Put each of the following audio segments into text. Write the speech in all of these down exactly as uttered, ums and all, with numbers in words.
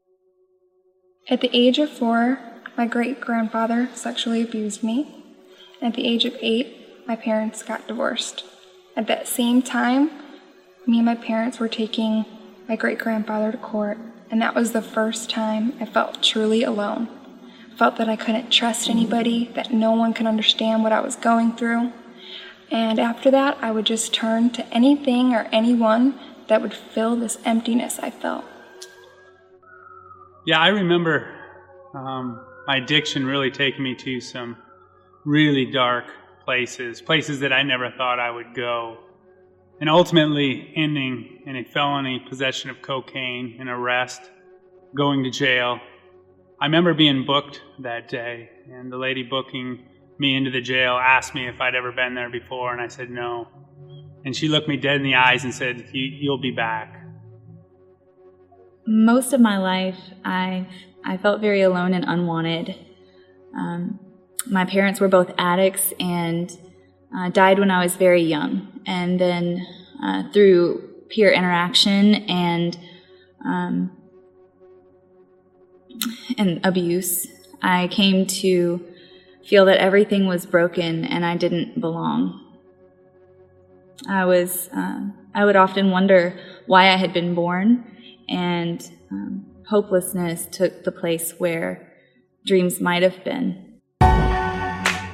At the age of four, my great-grandfather sexually abused me. And at the age of eight, my parents got divorced. At that same time, me and my parents were taking my great-grandfather to court, and that was the first time I felt truly alone. I felt that I couldn't trust anybody, that no one could understand what I was going through. And after that, I would just turn to anything or anyone that would fill this emptiness I felt. Yeah, I remember um, my addiction really taking me to some really dark places, places that I never thought I would go, and ultimately ending in a felony possession of cocaine, an arrest, going to jail. I remember being booked that day, and the lady booking me into the jail asked me if I'd ever been there before, and I said no. And she looked me dead in the eyes and said, "You'll be back." Most of my life, I I felt very alone and unwanted. Um, my parents were both addicts and uh, died when I was very young. And then uh, through peer interaction and um, and abuse, I came to feel that everything was broken and I didn't belong. I was uh, I would often wonder why I had been born. And um, hopelessness took the place where dreams might have been. I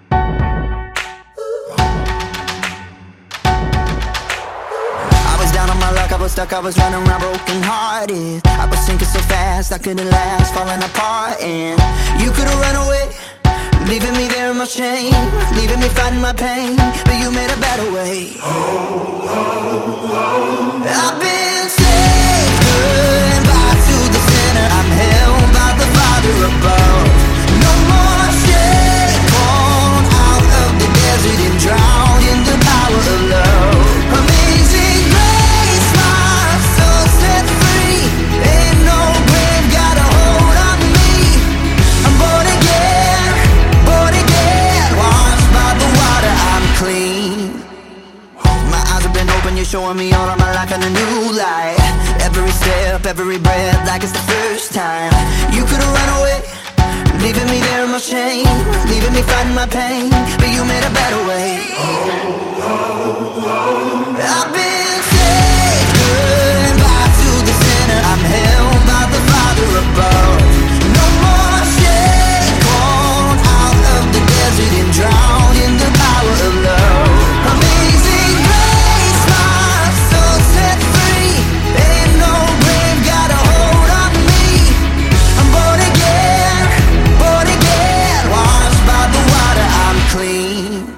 was down on my luck, I was stuck, I was running around broken hearted. I was sinking so fast, I couldn't last, falling apart. And you could have run away, leaving me there in my shame, leaving me fighting my pain, but you made a better way. Oh, oh, oh. I've been saved, goodbye to the sinner. I'm held by the Father above. No more shame, born out of the desert and drowned in the power of love. Amazing grace, my soul set free. Ain't no grave got a hold on me. I'm born again, born again, washed by the water, I'm clean. My eyes have been open, you're showing me all of my life in a new light. Every step, every breath, like it's the first time. You could have run away, leaving me there in my shame, leaving me fighting my pain, but you made a better way. Oh, oh, oh. I've been saved, goodbye to the sinner. I'm held by the Father above. No more shame, born out of the desert and drowned in the power of love. Amazing grace, my soul set free. Ain't no grave got a hold on me. I'm born again, born again, washed by the water, I'm clean.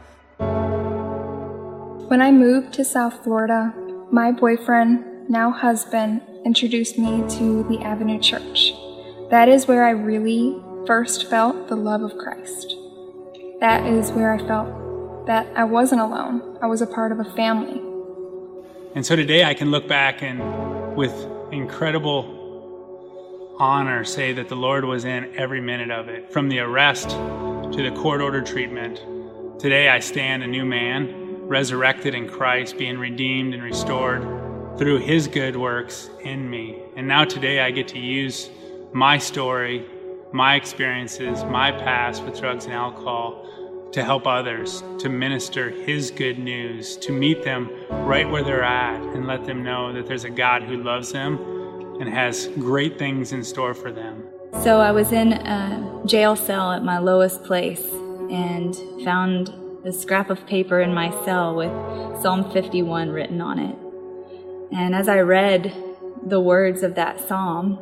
When I moved to South Florida, my boyfriend, now husband, introduced me to the Avenue Church. That is where I really first felt the love of Christ. That is where I felt that I wasn't alone. I was a part of a family. And so today I can look back and with incredible honor say that the Lord was in every minute of it. From the arrest to the court-ordered treatment, today I stand a new man, resurrected in Christ, being redeemed and restored through His good works in me. And now today I get to use my story, my experiences, my past with drugs and alcohol to help others, to minister His good news, to meet them right where they're at and let them know that there's a God who loves them and has great things in store for them. So I was in a jail cell at my lowest place and found a scrap of paper in my cell with Psalm fifty-one written on it. And as I read the words of that psalm,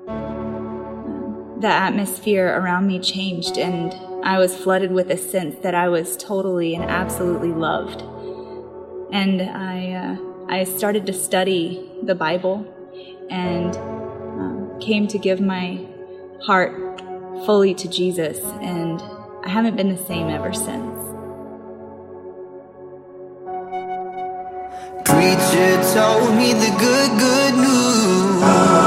the atmosphere around me changed, and I was flooded with a sense that I was totally and absolutely loved. And I uh, I started to study the Bible and um, came to give my heart fully to Jesus, and I haven't been the same ever since. Preacher told me the good, good news.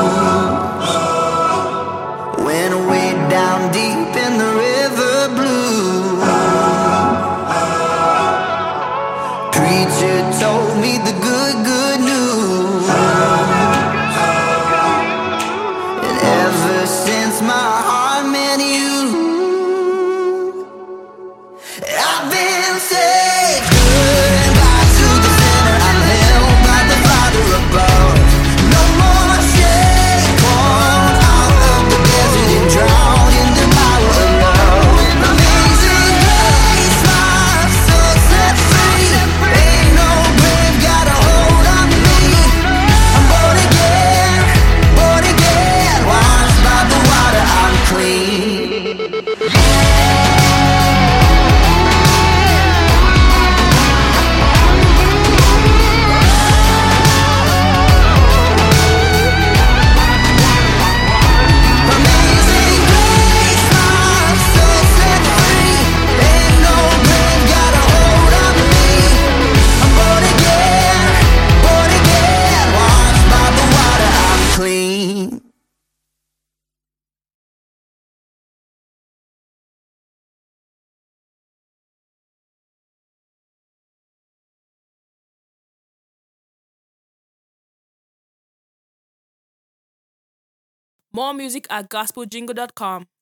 Went way down deep in the river blue. Preacher told me the good, good news. More music at gospel jingle dot com.